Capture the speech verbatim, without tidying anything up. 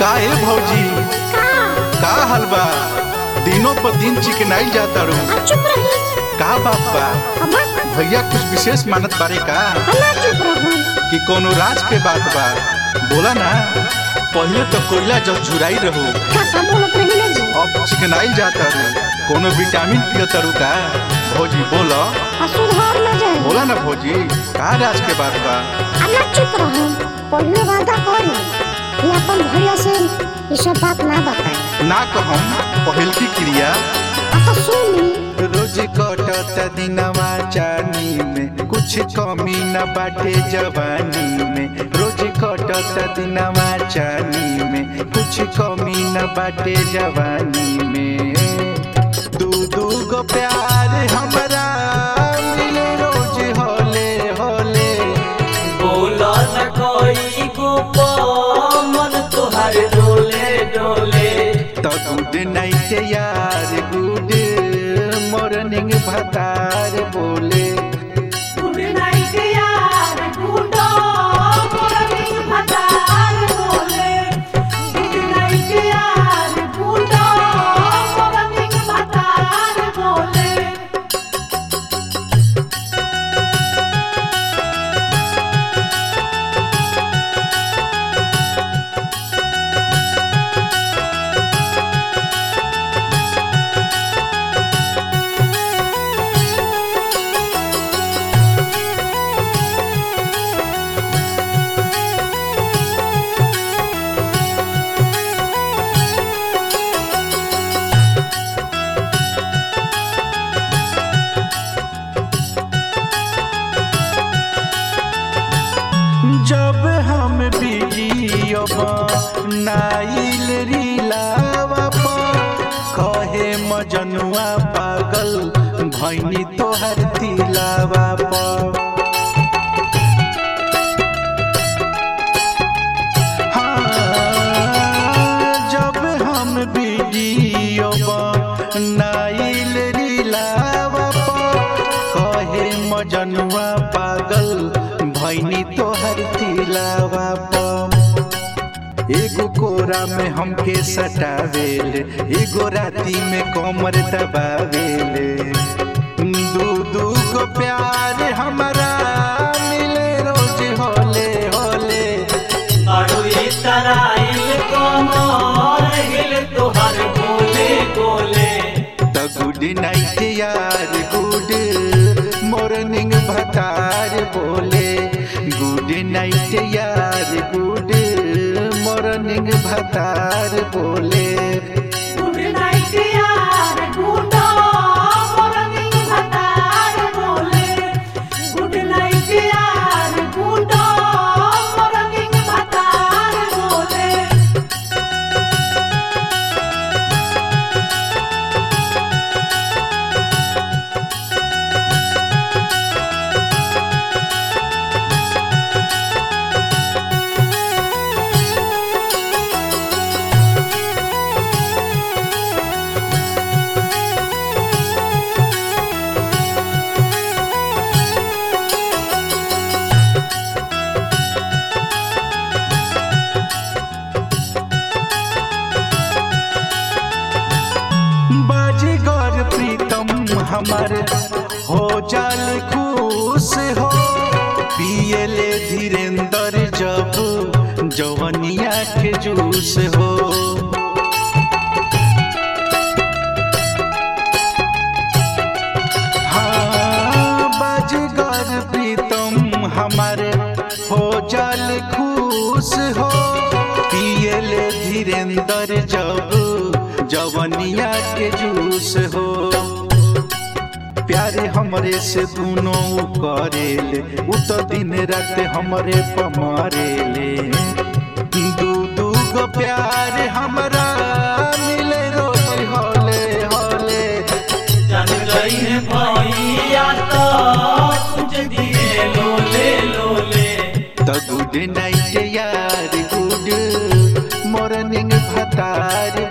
का है भौजी का हलवा दिनों पर दिन चिकनाई जाता रू चुप रही का बाप बा भैया कुछ विशेष मानत बारे का चुप रहो कि कोनो राज के बात बा बोला ना। पहले तो कोयला जब झुराई रहो अब चिकनाई जाता रू कोनो विटामिन पियता रू का भौजी बोला सुधार न जाए बोला ना भौजी का राज के बात बा। चुप रहो पहले वादा करी कि अपन भैया से ये सब बात ना बताए ना कहम पहल की क्रिया तो सुनी रोज कटत दिनवा चानी में कुछ कमी न बाटे जवानी में रोज कटत दिनवा चानी में कुछ कमी न बाटे जवानी में दू दू गो प्यार हमरा मिले रोज होले होले बोला न कोई को मन तुहार डोले डोले तो गुड नाइट यार गुड मॉर्निंग भतार बोले गुड नाइट यार गुड मॉर्निंग भतार बोले गुड नाइट यार गुड मॉर्निंग भतार बोले। जब हम वीडियो बनाइल रीलावा पर कहे मजनुआ पागल भैनी तोहर दिलावा पर हाँ, जब हम वीडियो बनाइल रीलावा पर कहे मजनुआ पागल भैनी तोहर दिलावा पर एगो कोरा में हमके सटावेले एगो राती में कमर दबावेले दू दू गो प्यार हमारा मिले रोज होले होले आड़ू तराइल कमर हिल तुहार गोले गोले तो गुड नाइट यार गुड मॉर्निंग भतार बोले गुड नाइट यार गुड मॉर्निंग भतार बोले गुड नाइट यार गुड मॉर्निंग भतार बोले गुड नाइट यार गुड मॉर्निंग भतार बोले। बाजीगर प्रीतम हमार हो जाल खुश हो पियले धीरेन्द्र जब जवनिया के जूस हो हाँ बाजीगर प्रीतम हमारे हो जाल खुश हो पियले धीरेन्द्र जब जवनिया के जूस हो प्यारे हमरे से दोनों करेले उ तो दिन रात हमरे पमारेले दू दू गो प्यार हमरा मिले रोज होले होले जान गई है भैया तो कुछ दिए लोले लोले तो गुड नाइट यार गुड मॉर्निंग भतार